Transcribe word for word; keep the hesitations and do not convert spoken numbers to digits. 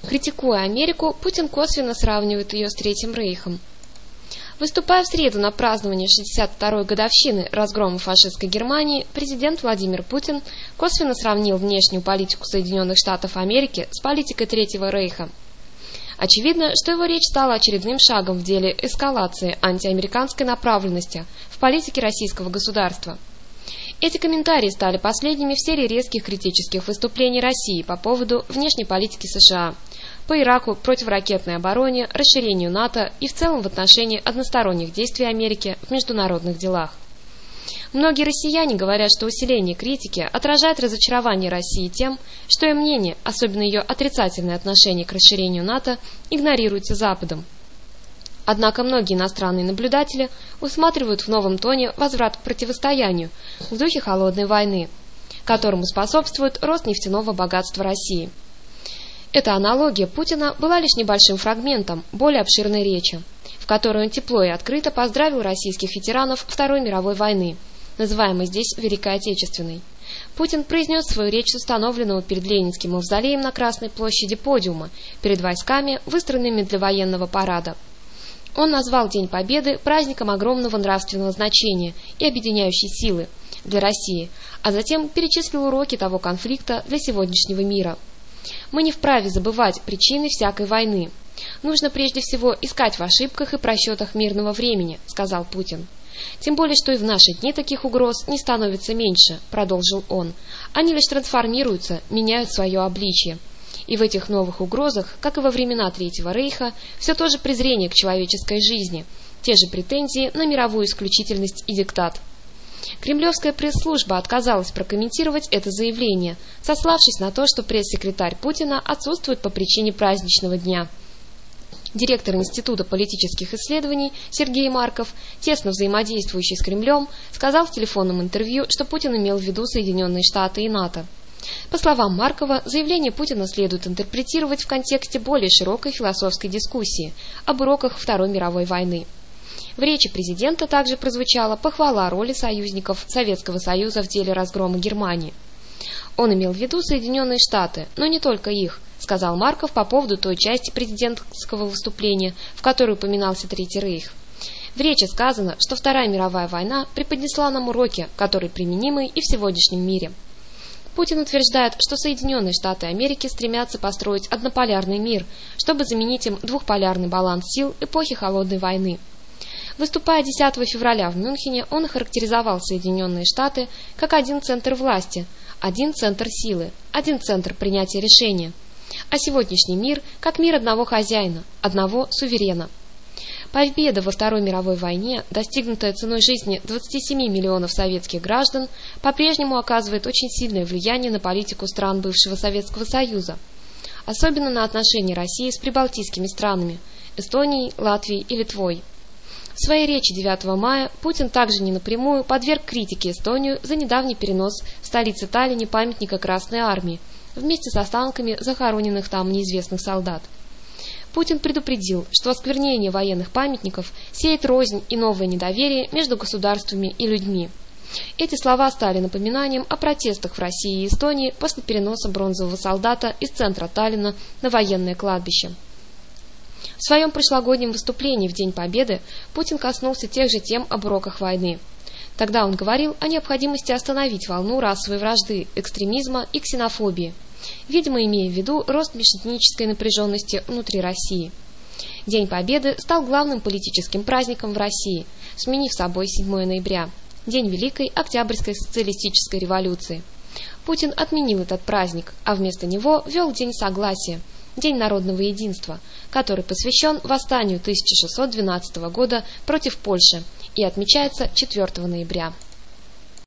Критикуя Америку, Путин косвенно сравнивает ее с Третьим Рейхом. Выступая в среду на праздновании шестьдесят второй годовщины разгрома фашистской Германии, президент Владимир Путин косвенно сравнил внешнюю политику Соединенных Штатов Америки с политикой Третьего Рейха. Очевидно, что его речь стала очередным шагом в деле эскалации антиамериканской направленности в политике российского государства. Эти комментарии стали последними в серии резких критических выступлений России по поводу внешней политики США, по Ираку, противоракетной обороне, расширению НАТО и в целом в отношении односторонних действий Америки в международных делах. Многие россияне говорят, что усиление критики отражает разочарование России тем, что ее мнение, особенно ее отрицательное отношение к расширению НАТО, игнорируется Западом. Однако многие иностранные наблюдатели усматривают в новом тоне возврат к противостоянию в духе холодной войны, которому способствует рост нефтяного богатства России. Эта аналогия Путина была лишь небольшим фрагментом более обширной речи, в которой он тепло и открыто поздравил российских ветеранов Второй мировой войны, называемой здесь Великой Отечественной. Путин произнес свою речь с установленного перед Ленинским мавзолеем на Красной площади подиума, перед войсками, выстроенными для военного парада. Он назвал День Победы праздником огромного нравственного значения и объединяющей силы для России, а затем перечислил уроки того конфликта для сегодняшнего мира. Мы не вправе забывать причины всякой войны. Нужно прежде всего искать в ошибках и просчетах мирного времени, сказал Путин. Тем более, что и в наши дни таких угроз не становится меньше, продолжил он. Они лишь трансформируются, меняют свое обличье. И в этих новых угрозах, как и во времена Третьего Рейха, все то же презрение к человеческой жизни, те же претензии на мировую исключительность и диктат. Кремлевская пресс-служба отказалась прокомментировать это заявление, сославшись на то, что пресс-секретарь Путина отсутствует по причине праздничного дня. Директор Института политических исследований Сергей Марков, тесно взаимодействующий с Кремлем, сказал в телефонном интервью, что Путин имел в виду Соединенные Штаты и НАТО. По словам Маркова, заявление Путина следует интерпретировать в контексте более широкой философской дискуссии об уроках Второй мировой войны. В речи президента также прозвучала похвала роли союзников Советского Союза в деле разгрома Германии. Он имел в виду Соединенные Штаты, но не только их, сказал Марков по поводу той части президентского выступления, в которой упоминался Третий Рейх. В речи сказано, что Вторая мировая война преподнесла нам уроки, которые применимы и в сегодняшнем мире. Путин утверждает, что Соединенные Штаты Америки стремятся построить однополярный мир, чтобы заменить им двухполярный баланс сил эпохи Холодной войны. Выступая десятого февраля в Мюнхене, он охарактеризовал Соединенные Штаты как один центр власти, один центр силы, один центр принятия решения, а сегодняшний мир как мир одного хозяина, одного суверена. Победа во Второй мировой войне, достигнутая ценой жизни двадцати семи миллионов советских граждан, по-прежнему оказывает очень сильное влияние на политику стран бывшего Советского Союза, особенно на отношения России с прибалтийскими странами – Эстонией, Латвией и Литвой. В своей речи девятого мая Путин также не напрямую подверг критике Эстонию за недавний перенос в столице Таллине памятника Красной Армии вместе с останками захороненных там неизвестных солдат. Путин предупредил, что осквернение военных памятников сеет рознь и новое недоверие между государствами и людьми. Эти слова стали напоминанием о протестах в России и Эстонии после переноса бронзового солдата из центра Таллина на военное кладбище. В своем прошлогоднем выступлении в День Победы Путин коснулся тех же тем об уроках войны. Тогда он говорил о необходимости остановить волну расовой вражды, экстремизма и ксенофобии, видимо, имея в виду рост межэтнической напряженности внутри России. День Победы стал главным политическим праздником в России, сменив собой седьмое ноября, День Великой Октябрьской социалистической революции. Путин отменил этот праздник, а вместо него ввел День Согласия, День народного единства, который посвящен восстанию тысяча шестьсот двенадцатого года против Польши и отмечается четвёртого ноября.